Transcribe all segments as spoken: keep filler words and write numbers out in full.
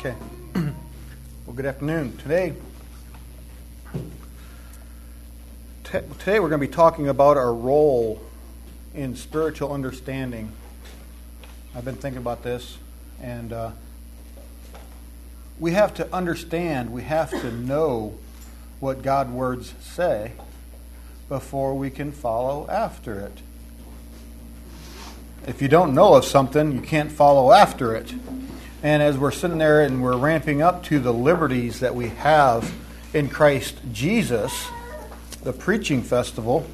Okay. Well, good afternoon. Today, t- today we're going to be talking about our role in spiritual understanding. I've been thinking about this, and uh, we have to understand, we have to know what God's words say before we can follow after it. If you don't know of something, you can't follow after it. And as we're sitting there and we're ramping up to the liberties that we have in Christ Jesus, the preaching festival,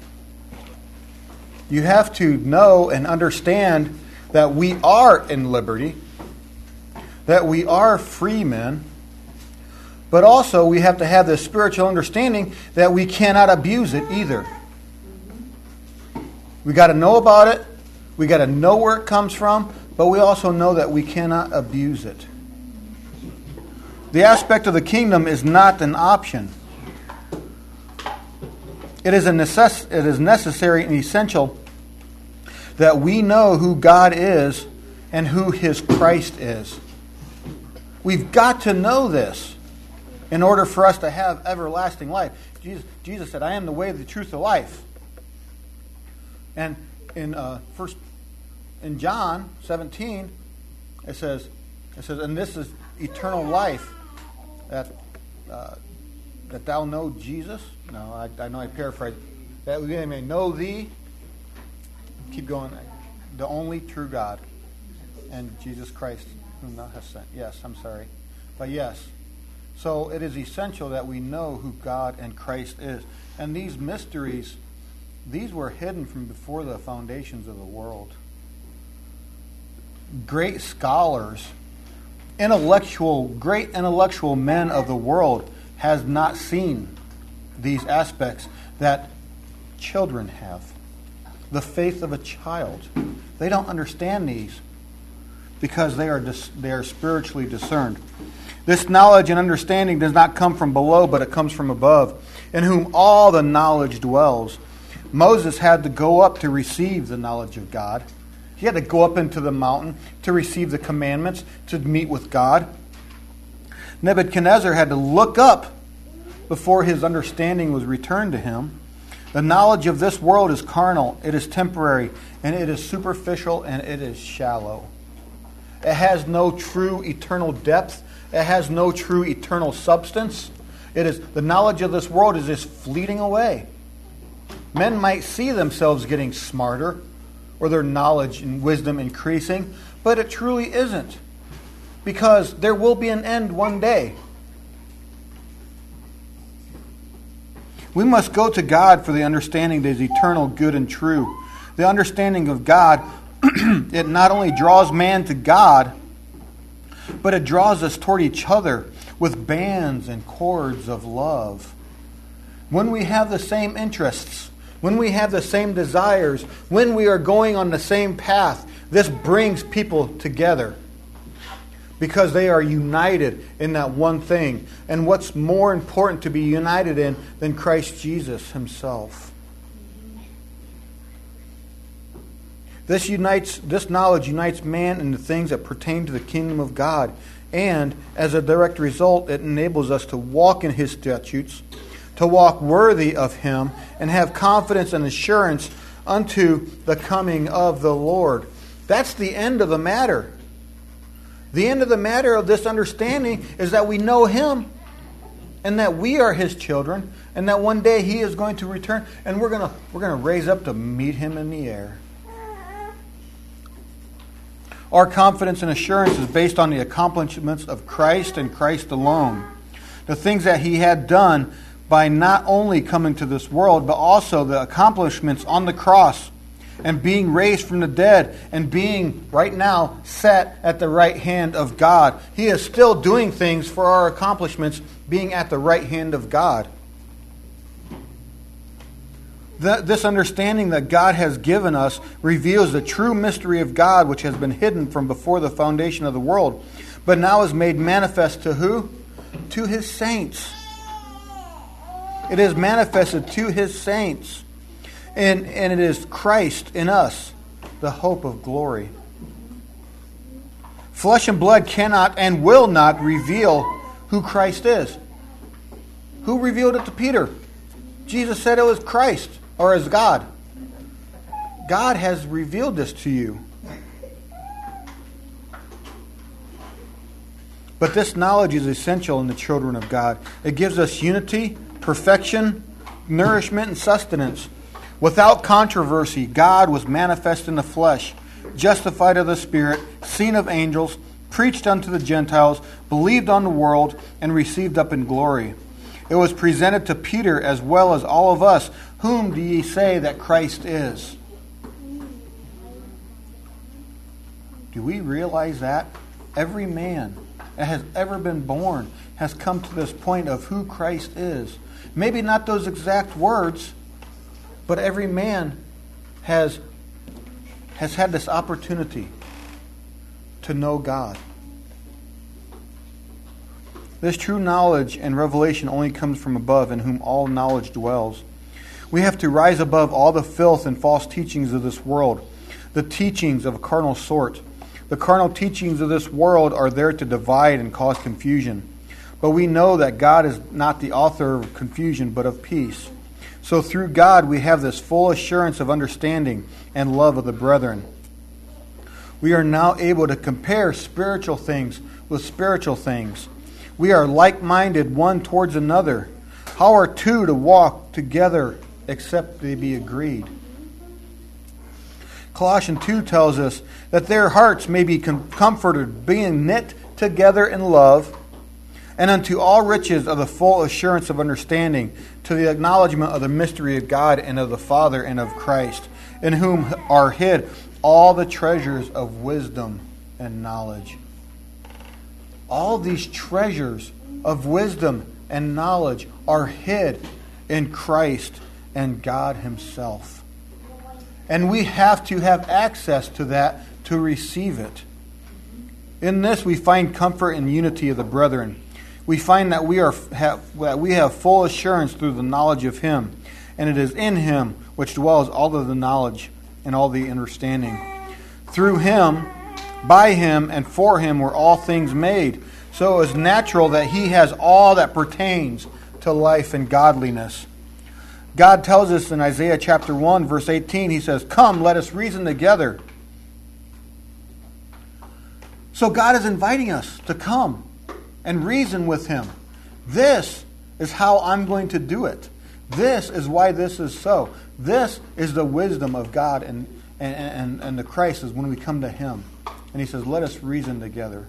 you have to know and understand that we are in liberty, that we are free men, but also we have to have this spiritual understanding that we cannot abuse it either. We got to know about it. We got to know where it comes from, but we also know that we cannot abuse it. The aspect of the kingdom is not an option. It is a necess- it is necessary and essential that we know who God is and who His Christ is. We've got to know this in order for us to have everlasting life. Jesus, Jesus said, "I am the way, the truth, the life." And in uh, first in John seventeen, it says, "It says, and this is eternal life, that uh, that thou know Jesus." No, I, I know I paraphrase. That we may know Thee. Keep going. The only true God, and Jesus Christ, whom Thou hast sent. Yes, I'm sorry, but yes. So it is essential that we know who God and Christ is, and these mysteries, these were hidden from before the foundations of the world. Great scholars, intellectual, great intellectual men of the world has not seen these aspects that children have. The faith of a child. They don't understand these because they are dis- they are spiritually discerned. This knowledge and understanding does not come from below, but it comes from above, in whom all the knowledge dwells. Moses had to go up to receive the knowledge of God. He had to go up into the mountain to receive the commandments, to meet with God. Nebuchadnezzar had to look up before his understanding was returned to him. The knowledge of this world is carnal, it is temporary, and it is superficial, and it is shallow. It has no true eternal depth. It has no true eternal substance. It is the knowledge of this world is just fleeting away. Men might see themselves getting smarter, or their knowledge and wisdom increasing, but it truly isn't. Because there will be an end one day. We must go to God for the understanding that is eternal, good, and true. The understanding of God, it not only draws man to God, but it draws us toward each other with bands and cords of love. When we have the same interests, when we have the same desires, when we are going on the same path, this brings people together because they are united in that one thing. And what's more important to be united in than Christ Jesus Himself? This unites. This knowledge unites man in the things that pertain to the kingdom of God. And as a direct result, it enables us to walk in His statutes, to walk worthy of Him, and have confidence and assurance unto the coming of the Lord. That's the end of the matter. The end of the matter of this understanding is that we know Him, and that we are His children, and that one day He is going to return, and we're gonna we're gonna raise up to meet Him in the air. Our confidence and assurance is based on the accomplishments of Christ and Christ alone. The things that He had done by not only coming to this world, but also the accomplishments on the cross and being raised from the dead and being, right now, set at the right hand of God. He is still doing things for our accomplishments, being at the right hand of God. The, this understanding that God has given us reveals the true mystery of God, which has been hidden from before the foundation of the world, but now is made manifest to who? To His saints. It is manifested to His saints. And, and it is Christ in us, the hope of glory. Flesh and blood cannot and will not reveal who Christ is. Who revealed it to Peter? Jesus said it was Christ, or as God. God has revealed this to you. But this knowledge is essential in the children of God. It gives us unity, perfection, nourishment, and sustenance. Without controversy, God was manifest in the flesh, justified of the Spirit, seen of angels, preached unto the Gentiles, believed on the world, and received up in glory. It was presented to Peter as well as all of us. Whom do ye say that Christ is? Do we realize that? Every man that has ever been born has come to this point of who Christ is. Maybe not those exact words, but every man has, has had this opportunity to know God. This true knowledge and revelation only comes from above, in whom all knowledge dwells. We have to rise above all the filth and false teachings of this world, the teachings of a carnal sort. The carnal teachings of this world are there to divide and cause confusion. But we know that God is not the author of confusion, but of peace. So through God we have this full assurance of understanding and love of the brethren. We are now able to compare spiritual things with spiritual things. We are like-minded one towards another. How are two to walk together except they be agreed? Colossians two tells us that their hearts may be comforted, being knit together in love, and unto all riches of the full assurance of understanding, to the acknowledgement of the mystery of God and of the Father and of Christ, in whom are hid all the treasures of wisdom and knowledge. All these treasures of wisdom and knowledge are hid in Christ and God Himself. And we have to have access to that to receive it. In this we find comfort and unity of the brethren. We find that we are have, that we have full assurance through the knowledge of Him, and it is in Him which dwells all of the knowledge and all the understanding. Through Him, by Him, and for Him were all things made. So it is natural that He has all that pertains to life and godliness. God tells us in Isaiah chapter one, verse eighteen, He says, "Come, let us reason together." So God is inviting us to come and reason with Him. This is how I'm going to do it. This is why this is so. This is the wisdom of God and, and, and, and the Christ is when we come to Him. And He says, let us reason together.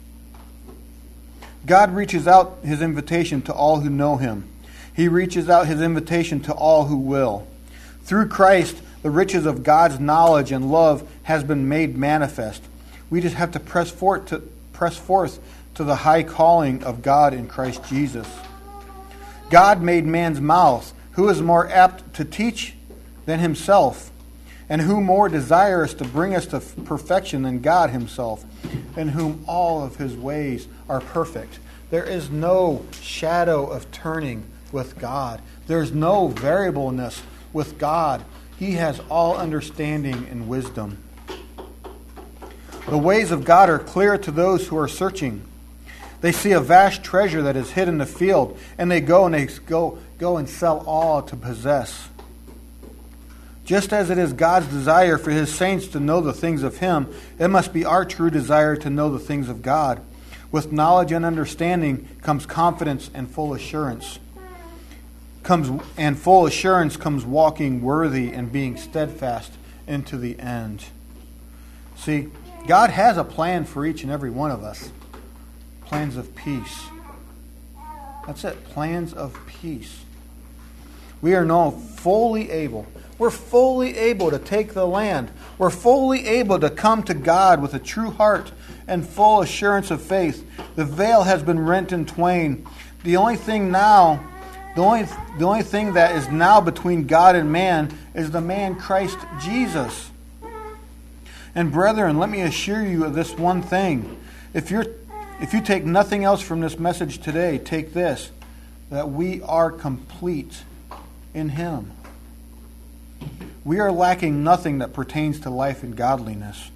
God reaches out His invitation to all who know Him. He reaches out His invitation to all who will. Through Christ, the riches of God's knowledge and love has been made manifest. We just have to press forth to, press forth to the high calling of God in Christ Jesus. God made man's mouth. Who is more apt to teach than Himself? And who more desirous to bring us to perfection than God Himself, in whom all of His ways are perfect? There is no shadow of turning with God. There's no variableness with God. He has all understanding and wisdom. The ways of God are clear to those who are searching. They see a vast treasure that is hid in the field, and they go and they go, go and sell all to possess. Just as it is God's desire for His saints to know the things of Him, it must be our true desire to know the things of God. With knowledge and understanding comes confidence and full assurance. Comes and full assurance comes walking worthy and being steadfast into the end. See, God has a plan for each and every one of us. Plans of peace. That's it. Plans of peace. We are now fully able. We're fully able to take the land. We're fully able to come to God with a true heart and full assurance of faith. The veil has been rent in twain. The only thing now The only, the only thing that is now between God and man is the man Christ Jesus. And brethren, let me assure you of this one thing. If you're, if you take nothing else from this message today, take this, that we are complete in Him. We are lacking nothing that pertains to life and godliness.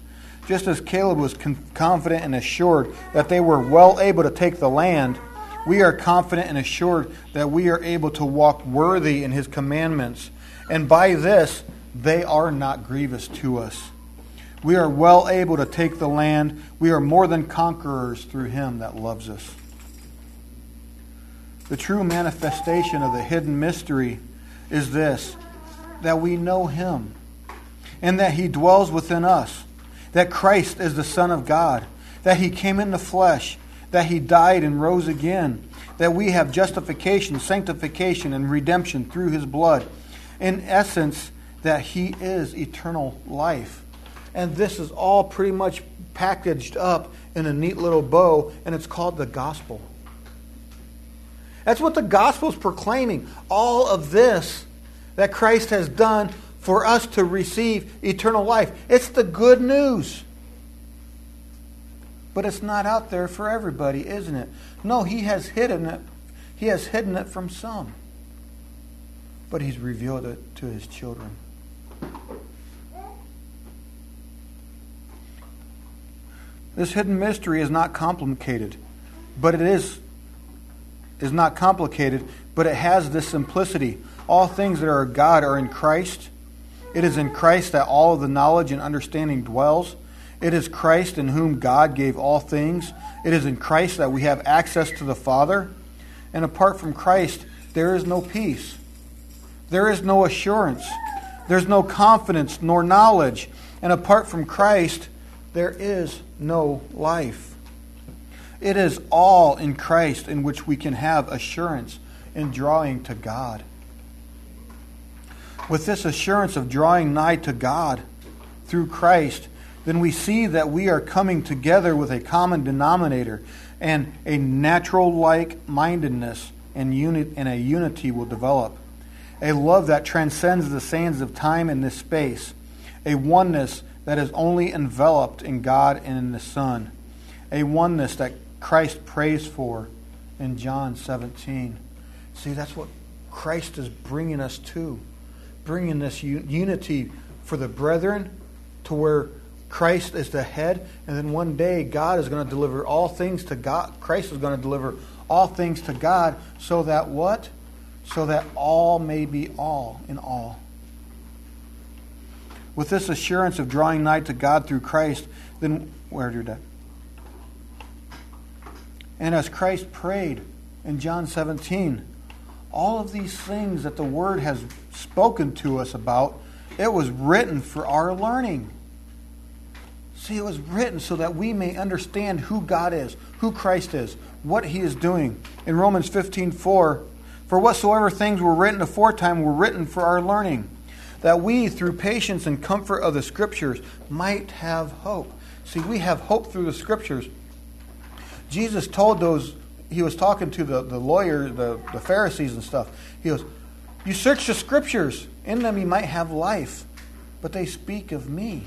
Just as Caleb was con- confident and assured that they were well able to take the land, we are confident and assured that we are able to walk worthy in his commandments. And by this, they are not grievous to us. We are well able to take the land. We are more than conquerors through him that loves us. The true manifestation of the hidden mystery is this, that we know him and that he dwells within us, that Christ is the Son of God, that he came in the flesh, that he died and rose again, that we have justification, sanctification, and redemption through his blood. In essence, that he is eternal life. And this is all pretty much packaged up in a neat little bow, and it's called the gospel. That's what the gospel is proclaiming. All of this that Christ has done for us to receive eternal life. It's the good news. But it's not out there for everybody, isn't it? No, he has hidden it. He has hidden it from some. But he's revealed it to his children. This hidden mystery is not complicated, but it is is not complicated, but it has this simplicity. All things that are of God are in Christ. It is in Christ that all of the knowledge and understanding dwells. It is Christ in whom God gave all things. It is in Christ that we have access to the Father. And apart from Christ, there is no peace. There is no assurance. There's no confidence nor knowledge. And apart from Christ, there is no life. It is all in Christ in which we can have assurance in drawing to God. With this assurance of drawing nigh to God through Christ, then we see that we are coming together with a common denominator, and a natural like-mindedness and, uni- and a unity will develop. A love that transcends the sands of time and this space. A oneness that is only enveloped in God and in the Son. A oneness that Christ prays for in John seventeen. See, that's what Christ is bringing us to. Bringing this unity for the brethren to where Christ is the head, and then one day God is going to deliver all things to God. Christ is going to deliver all things to God, so that what? So that all may be all in all. With this assurance of drawing nigh to God through Christ, then where did that? And as Christ prayed in John seventeen, all of these things that the Word has spoken to us about, it was written for our learning. See, it was written so that we may understand who God is, who Christ is, what he is doing. In Romans fifteen four, for whatsoever things were written aforetime were written for our learning, that we, through patience and comfort of the Scriptures, might have hope. See, we have hope through the Scriptures. Jesus told those, he was talking to the, the lawyers, the, the Pharisees and stuff. He goes, you search the Scriptures, in them you might have life, but they speak of me.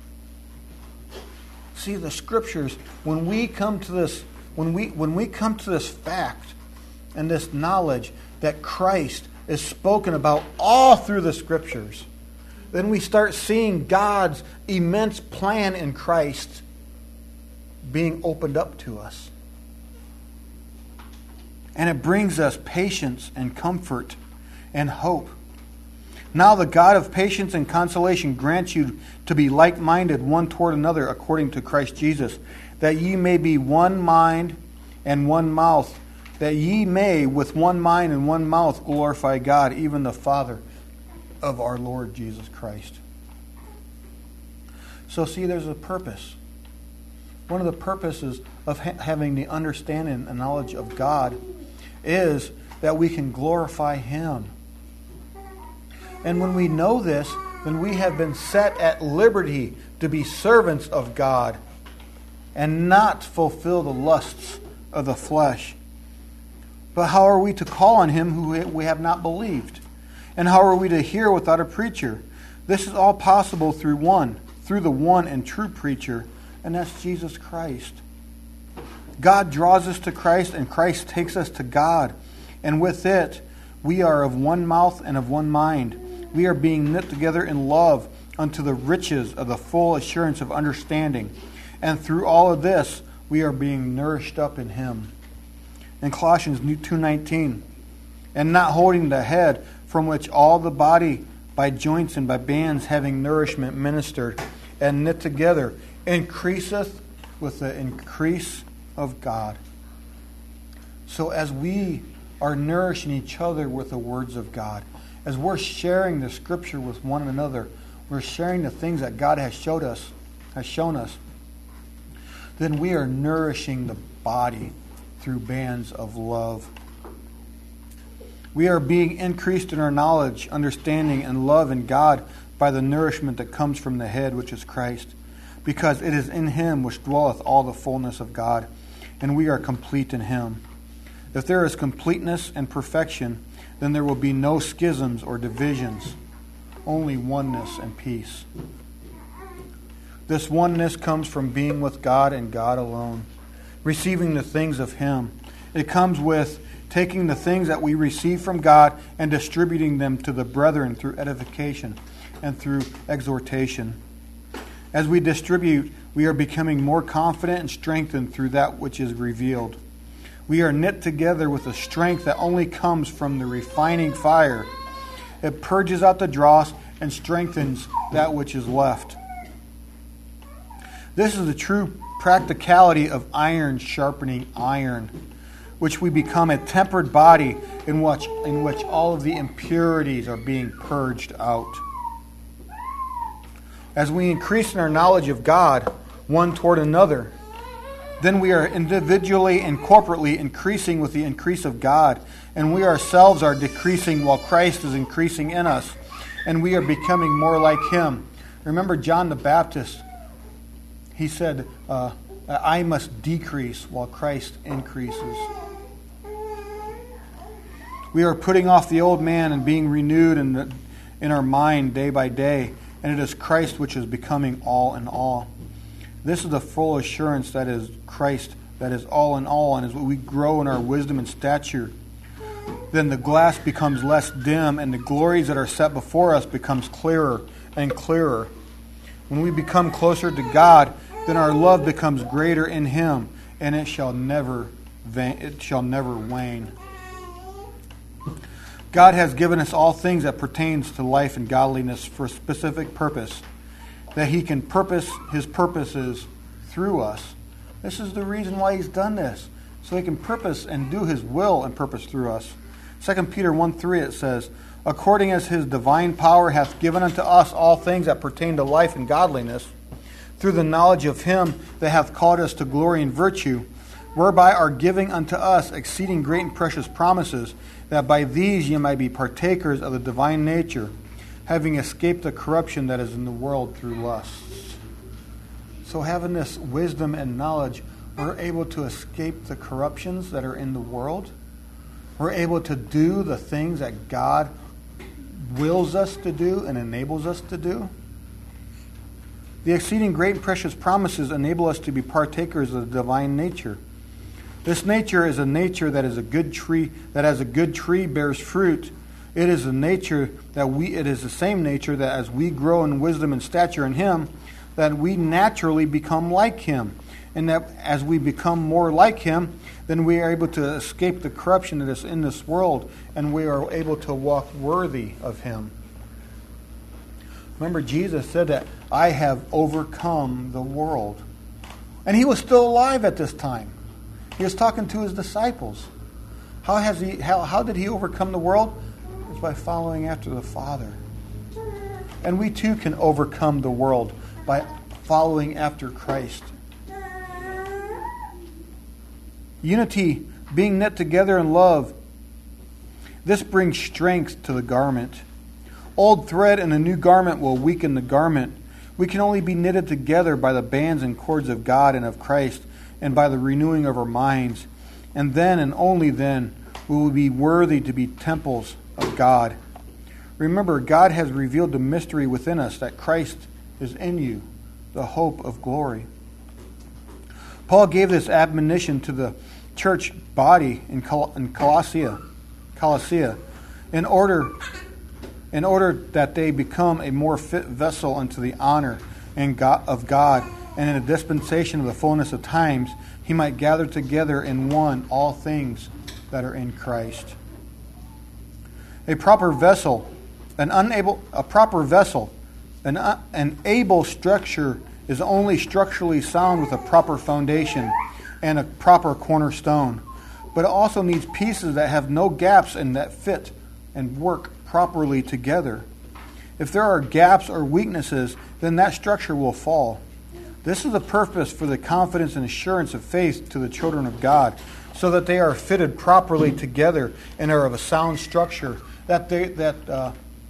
See, the Scriptures, when we come to this, when we when we come to this fact and this knowledge that Christ is spoken about all through the Scriptures, then we start seeing God's immense plan in Christ being opened up to us. And it brings us patience and comfort and hope. Now the God of patience and consolation grants you to be like-minded one toward another according to Christ Jesus, that ye may be one mind and one mouth, that ye may with one mind and one mouth glorify God, even the Father of our Lord Jesus Christ. So see, there's a purpose. One of the purposes of ha- having the understanding and knowledge of God is that we can glorify Him. And when we know this, then we have been set at liberty to be servants of God and not fulfill the lusts of the flesh. But how are we to call on Him who we have not believed? And how are we to hear without a preacher? This is all possible through one, through the one and true preacher, and that's Jesus Christ. God draws us to Christ, and Christ takes us to God. And with it, we are of one mouth and of one mind. We are being knit together in love, unto the riches of the full assurance of understanding. And through all of this, we are being nourished up in Him. In Colossians two nineteen, and not holding the head, from which all the body by joints and by bands having nourishment ministered and knit together, increaseth with the increase of God. So as we are nourishing each other with the words of God, as we're sharing the Scripture with one another, we're sharing the things that God has showed us, has shown us, then we are nourishing the body through bands of love. We are being increased in our knowledge, understanding, and love in God by the nourishment that comes from the head, which is Christ, because it is in Him which dwelleth all the fullness of God, and we are complete in Him. If there is completeness and perfection, then there will be no schisms or divisions, only oneness and peace. This oneness comes from being with God and God alone, receiving the things of Him. It comes with taking the things that we receive from God and distributing them to the brethren through edification and through exhortation. As we distribute, we are becoming more confident and strengthened through that which is revealed. We are knit together with a strength that only comes from the refining fire. It purges out the dross and strengthens that which is left. This is the true practicality of iron sharpening iron, which we become a tempered body in which, in which all of the impurities are being purged out. As we increase in our knowledge of God, one toward another, then we are individually and corporately increasing with the increase of God, and we ourselves are decreasing while Christ is increasing in us, and we are becoming more like Him. Remember John the Baptist, he said, uh, I must decrease while Christ increases. We are putting off the old man and being renewed in, the, in our mind day by day, and it is Christ which is becoming all in all. This is the full assurance that is Christ, that is all in all, and as we grow in our wisdom and stature, then the glass becomes less dim, and the glories that are set before us becomes clearer and clearer. When we become closer to God, then our love becomes greater in Him, and it shall never it shall never wane. God has given us all things that pertains to life and godliness for a specific purpose, that He can purpose His purposes through us. This is the reason why He's done this, so He can purpose and do His will and purpose through us. Second Peter one three, it says, according as His divine power hath given unto us all things that pertain to life and godliness, through the knowledge of Him that hath called us to glory and virtue, whereby are giving unto us exceeding great and precious promises, that by these ye might be partakers of the divine nature, having escaped the corruption that is in the world through lusts. So having this wisdom and knowledge, we're able to escape the corruptions that are in the world. We're able to do the things that God wills us to do and enables us to do. The exceeding great and precious promises enable us to be partakers of the divine nature. This nature is a nature that is a good tree, that as a good tree bears fruit. It is a nature that we it is the same nature that as we grow in wisdom and stature in Him, that we naturally become like Him. And that as we become more like Him, then we are able to escape the corruption that is in this world, and we are able to walk worthy of Him. Remember, Jesus said that I have overcome the world. And He was still alive at this time. He was talking to His disciples. How has he how, how did He overcome the world? It's by following after the Father. And we too can overcome the world by following after Christ. Unity, being knit together in love, this brings strength to the garment. Old thread in a new garment will weaken the garment. We can only be knitted together by the bands and cords of God and of Christ, and by the renewing of our minds. And then and only then will we be worthy to be temples of God. Remember, God has revealed the mystery within us that Christ is in you, the hope of glory. Paul gave this admonition to the church body in Col- in Colossia, Colossia, in order in order that they become a more fit vessel unto the honor and God, of God, and in a dispensation of the fullness of times, he might gather together in one all things that are in Christ. A proper vessel, an unable, a proper vessel, an, uh, an able structure is only structurally sound with a proper foundation and a proper cornerstone. But it also needs pieces that have no gaps and that fit and work properly together. If there are gaps or weaknesses, then that structure will fall. This is the purpose for the confidence and assurance of faith to the children of God, so that they are fitted properly together and are of a sound structure, that they that uh,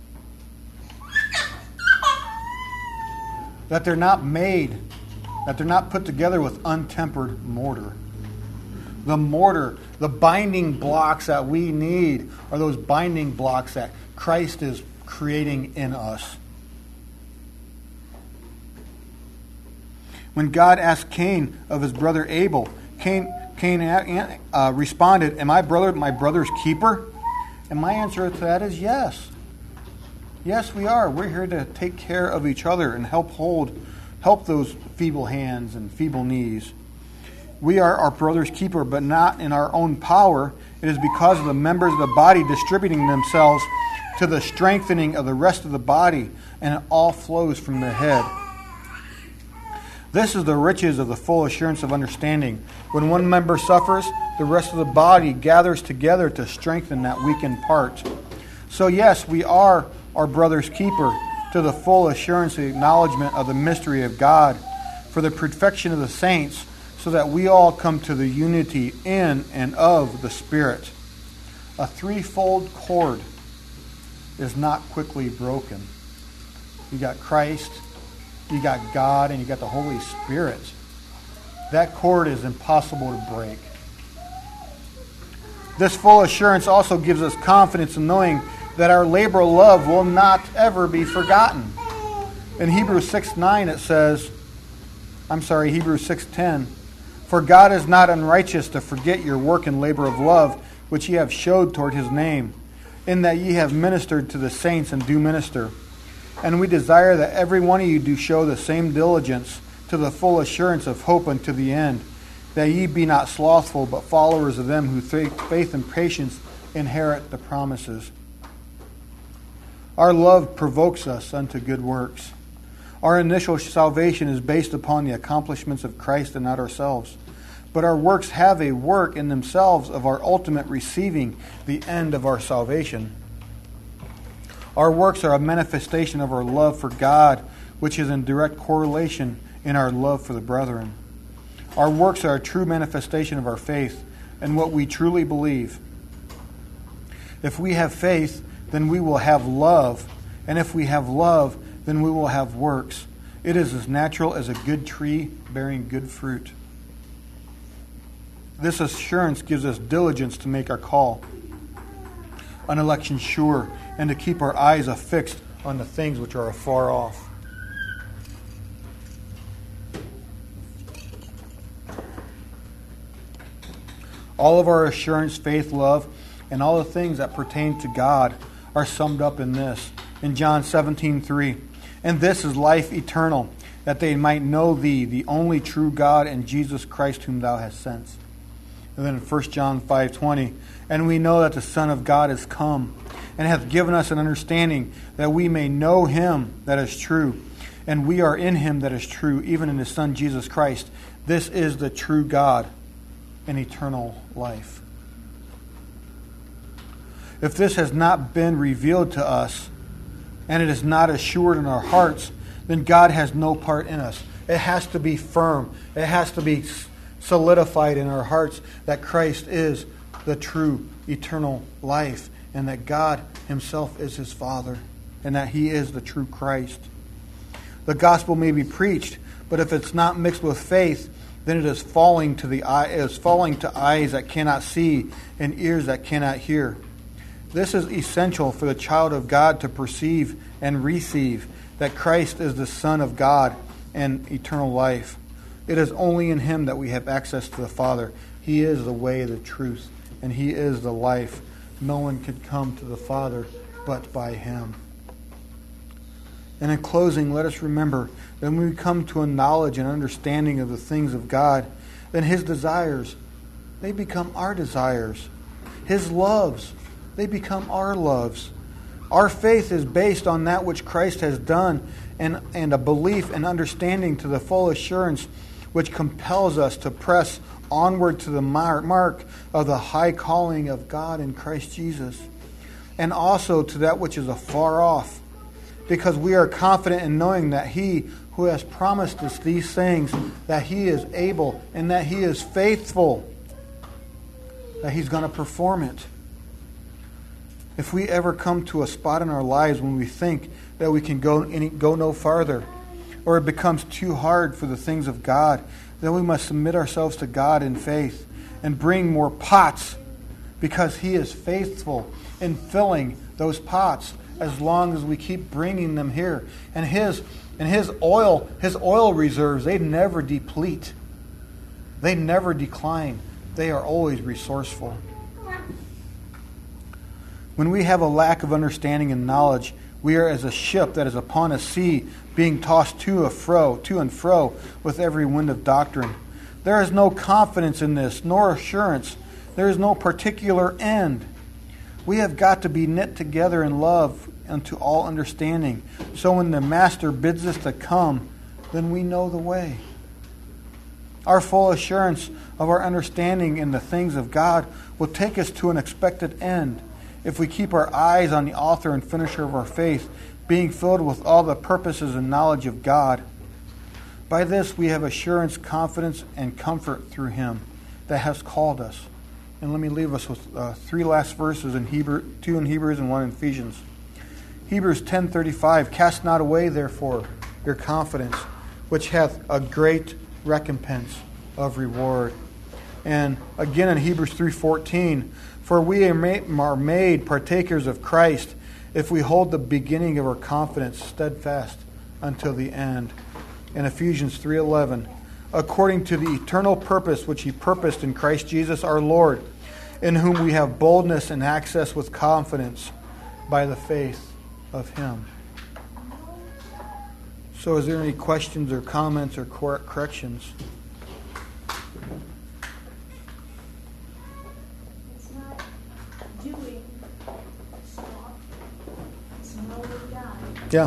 that they're not made, that they're not put together with untempered mortar. The mortar, the binding blocks that we need are those binding blocks that Christ is creating in us. When God asked Cain of his brother Abel, Cain, Cain uh, responded, "Am I brother my brother's keeper?" And my answer to that is yes. Yes, we are. We're here to take care of each other and help hold, help those feeble hands and feeble knees. We are our brother's keeper, but not in our own power. It is because of the members of the body distributing themselves to the strengthening of the rest of the body, and it all flows from the head. This is the riches of the full assurance of understanding. When one member suffers, the rest of the body gathers together to strengthen that weakened part. So yes, we are our brother's keeper, to the full assurance and acknowledgement of the mystery of God, for the perfection of the saints, so that we all come to the unity in and of the Spirit. A threefold cord is not quickly broken. You got Christ, you got God, and you got the Holy Spirit. That cord is impossible to break. This full assurance also gives us confidence in knowing that our labor of love will not ever be forgotten. In Hebrews six nine it says, I'm sorry, Hebrews six ten, "For God is not unrighteous to forget your work and labor of love, which ye have showed toward his name, in that ye have ministered to the saints and do minister. And we desire that every one of you do show the same diligence to the full assurance of hope unto the end, that ye be not slothful, but followers of them who through faith and patience inherit the promises." Our love provokes us unto good works. Our initial salvation is based upon the accomplishments of Christ and not ourselves. But our works have a work in themselves of our ultimate receiving the end of our salvation. Our works are a manifestation of our love for God, which is in direct correlation in our love for the brethren. Our works are a true manifestation of our faith and what we truly believe. If we have faith, then we will have love. And if we have love, then we will have works. It is as natural as a good tree bearing good fruit. This assurance gives us diligence to make our call, an election sure, and to keep our eyes affixed on the things which are afar off. All of our assurance, faith, love, and all the things that pertain to God are summed up in this. In John seventeen three, "And this is life eternal, that they might know thee, the only true God, and Jesus Christ whom thou hast sent." And then in First John five twenty, "And we know that the Son of God is come, and hath given us an understanding, that we may know him that is true. And we are in him that is true, even in his Son Jesus Christ. This is the true God and eternal life." If this has not been revealed to us, and it is not assured in our hearts, then God has no part in us. It has to be firm. It has to be solidified in our hearts that Christ is the true eternal life, and that God himself is his Father, and that he is the true Christ. The gospel may be preached, but if it's not mixed with faith, then it is falling to the eye, it is falling to eyes that cannot see and ears that cannot hear. This is essential for the child of God to perceive and receive that Christ is the Son of God and eternal life. It is only in him that we have access to the Father. He is the way, the truth, and he is the life. No one could come to the Father but by him. And in closing, let us remember that when we come to a knowledge and understanding of the things of God, then His desires, they become our desires. His loves, they become our loves. Our faith is based on that which Christ has done, and, and a belief and understanding to the full assurance which compels us to press onward to the mark of the high calling of God in Christ Jesus, and also to that which is afar off, because we are confident in knowing that He who has promised us these things, that He is able and that He is faithful, that He's going to perform it. If we ever come to a spot in our lives when we think that we can go any, go no farther, or it becomes too hard for the things of God, then we must submit ourselves to God in faith and bring more pots, because He is faithful in filling those pots as long as we keep bringing them here. And His and His oil, His oil reserves, they never deplete. They never decline. They are always resourceful. When we have a lack of understanding and knowledge, we are as a ship that is upon a sea, being tossed to and fro, to and fro, with every wind of doctrine. There is no confidence in this, nor assurance. There is no particular end. We have got to be knit together in love unto all understanding. So when the Master bids us to come, then we know the way. Our full assurance of our understanding in the things of God will take us to an expected end, if we keep our eyes on the author and finisher of our faith, being filled with all the purposes and knowledge of God. By this we have assurance, confidence, and comfort through Him that has called us. And let me leave us with uh, three last verses in Hebrew, two in Hebrews and one in Ephesians. Hebrews ten thirty-five, cast not away, therefore, your confidence, which hath a great recompense of reward. And again in Hebrews three fourteen, for we are made partakers of Christ if we hold the beginning of our confidence steadfast until the end. In Ephesians three eleven, according to the eternal purpose which He purposed in Christ Jesus our Lord, in whom we have boldness and access with confidence by the faith of Him. So is there any questions or comments or cor- corrections? Yeah.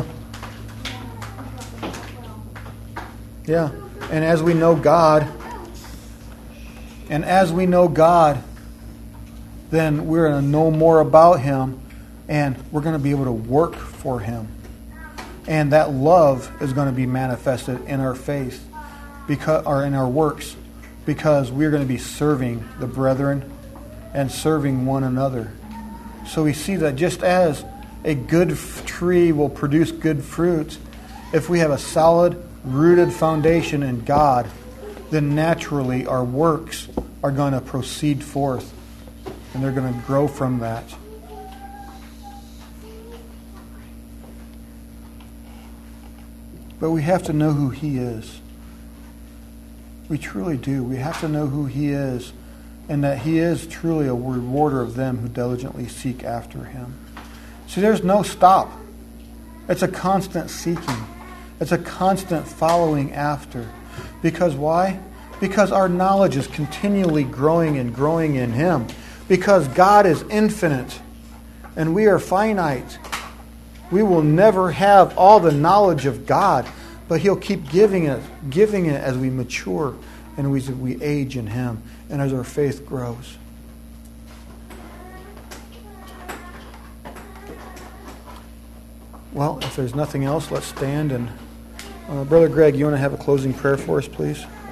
Yeah. And as we know God, and as we know God, then we're going to know more about Him, and we're going to be able to work for Him. And that love is going to be manifested in our faith, because, or in our works, because we're going to be serving the brethren and serving one another. So we see that just as a good tree will produce good fruit, if we have a solid, rooted foundation in God, then naturally our works are going to proceed forth, and they're going to grow from that. But we have to know who He is. We truly do. We have to know who He is, and that He is truly a rewarder of them who diligently seek after Him. See, there's no stop. It's a constant seeking. It's a constant following after. Because why? Because our knowledge is continually growing and growing in Him. Because God is infinite and we are finite. We will never have all the knowledge of God, but He'll keep giving it, giving it as we mature and as we age in Him and as our faith grows. Well, if there's nothing else, let's stand. And uh, Brother Greg, you want to have a closing prayer for us, please?